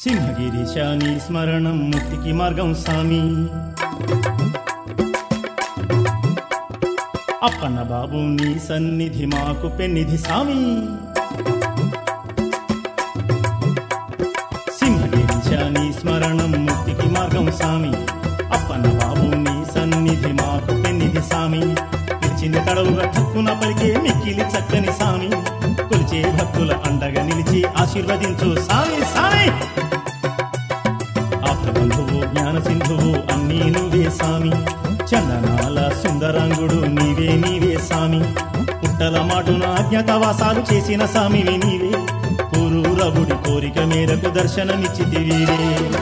సింహగిరీశాని స్మరణం ముక్తికి మార్గం సామి. అప్పన్న బాబు నీ సన్నిధి మాకు పెన్నిధి సామి. సింహగిరీశాని స్మరణం ముక్తికి మార్గం సామి. అప్పన్న బాబు నీ సన్నిధి మాకు పెన్నిధి సామి. పిలిచింది తడవుగా ఠక్కున పలికే మిక్కిలి చక్కని సామి. కొలిచే భక్తుల అండగా నిలిచి ఆశీర్వదించు సామి సామి. ఆప్తబంధువు జ్ఞాన సింధువు అన్నీ నువ్వే సామి. చందనాల సుందరాంగుడు నీవే నీవే సామి. పుట్టల మాటున అజ్ఞాతవాసాలు చేసిన సామివి నీవే. పూరూరవుడి కోరిక మేరకు దర్శనమిచ్చితివీరే.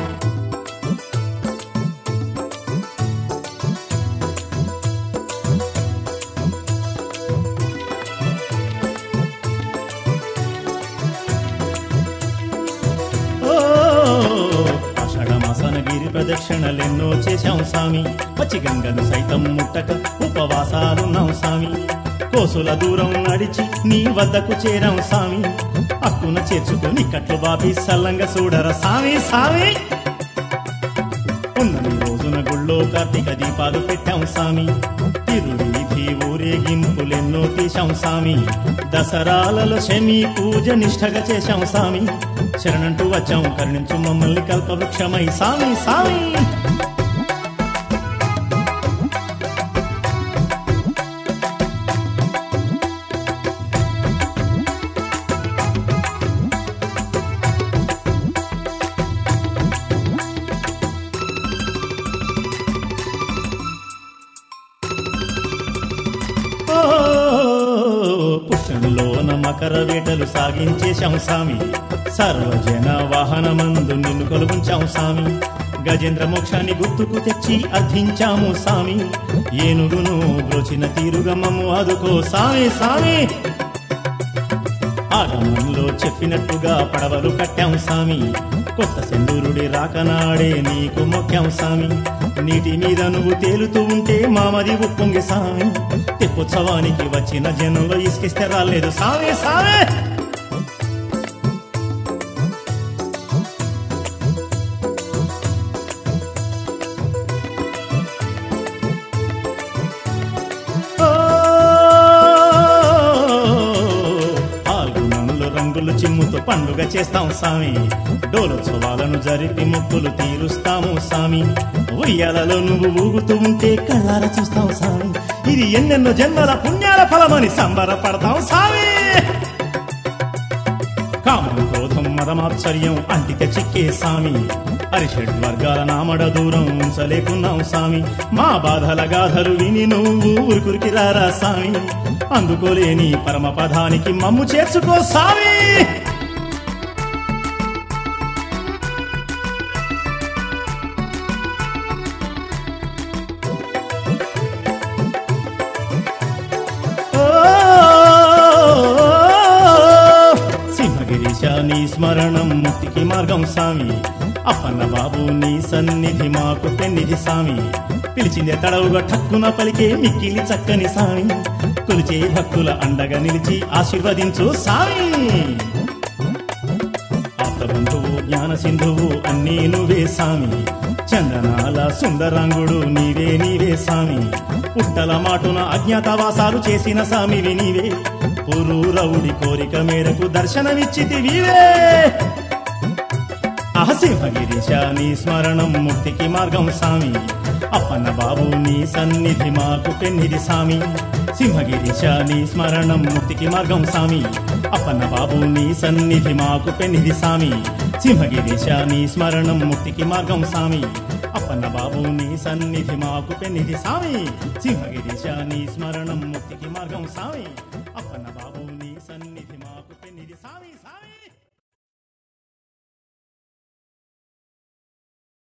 గిరి ప్రదక్షిణలెన్నో చేశాం సామి. పచ్చి గంగను సైతం ముట్టక ఉపవాసాలున్నాం సామి. కోసుల దూరం నడిచి నీ వద్దకు చేరాం సామి. అక్కున చేర్చుకొని కట్లు బాపి సల్లంగా చూడర సామి సామి. ఉన్నమి రోజున గుళ్ళో కార్తీక దీపాలు పెట్టాం సామి. తిరువీధి ఊరేగింపులెన్నో తీశాం సామి. దసరాలలో శమి పూజ నిష్ఠగా చేశాం సామి. శరణంటూ వచ్చాం కరుణించు మమ్మల్ని కల్పవృక్షమై సామి సామి. పుష్యంలోన మకర వేటలు సాగించేశాం సామి. సర్వజన వాహనమందు నిన్ను కొలుగుంచాం సామి. గజేంద్ర మోక్షాన్ని గుర్తుకు తెచ్చి అర్థించాము సామి. ఏనుగును బ్రోచిన తీరుగా మమ్ము ఆదుకో సామి సామి. ఆగమంలో చెప్పినట్టుగా పడవలు కట్టాం సామి. కొత్త సెందూరుడి రాకనాడే నీకు మొక్కాం సామి. నీటి మీద నువ్వు తేలుతూ ఉంటే మామది ఉప్పొంగి సామి. తెప్పోత్సవానికి వచ్చిన జనంలో ఇసుకిస్తే రాలేదు సామి సామి. రంగులు చిమ్ముతో పండుగ చేస్తాం సామి. డోలోత్సవాలను జరిపి మొక్కులు తీరుస్తాము సామి. ఉయ్యాలలో నువ్వు ఊగుతూ ఉంటే కళ్ళారా చూస్తాం సామి. ఇది ఎన్నెన్నో జన్మల పుణ్యాల ఫలమని సంబరపడతాం సామి. కామం క్రోధం మదమాత్సర్యం అంటిక చిక్కే సామి. అరిషడ్ వర్గాల నామడ దూరం ఉంచలేకున్నాం సామి. మా బాధల గాథలు విని నువ్వు ఊరుకురికి రారా సామి. అందుకోలేని పరమ పదానికి మమ్ము చేర్చుకో సామి. సింహగిరీశాని స్మరణం ముక్తికి మార్గం సామి. అప్పన్న బాబు నీ సన్నిధి మాకు పెన్నిధి సామి. పిలిచిందే తడవుగా ఠక్కున పలికే మిక్కిలి చక్కని సామి. కొలిచే భక్తుల అండగా నిలిచి ఆశీర్వదించు సామి. ఆప్తబంధువు జ్ఞాన సింధువు అన్నీ నువ్వే సామి. చందనాల సుందరాంగుడు నీవే నీవే సామి. పుట్టల మాటున అజ్ఞాతవాసాలు చేసిన సామివి నీవే. పూరూరవుడి కోరిక మేరకు దర్శనమిచ్చితివీవే. సింహగిరీశాని స్మరణం ముక్తికి మార్గం సామి. అప్పన్న బాబు నీ సన్నిధి మాకు పెన్నిధి సామి. సింహగిరీశాని స్మరణం ముక్తికి మార్గం సామి. అప్పన్న బాబు నీ సన్నిధి మాకు పెన్నిధి సామి. సింహగిరీశాని స్మరణం ముక్తికి మార్గం సామి. అప్పన్న బాబు నీ సన్నిధి మాకు పెన్నిధి సామి. సింహగిరీశాని స్మరణం ముక్తికి మార్గం సామి. అప్పన్న బాబు నీ సన్నిధి మాకు పెన్నిధి సామి సామి.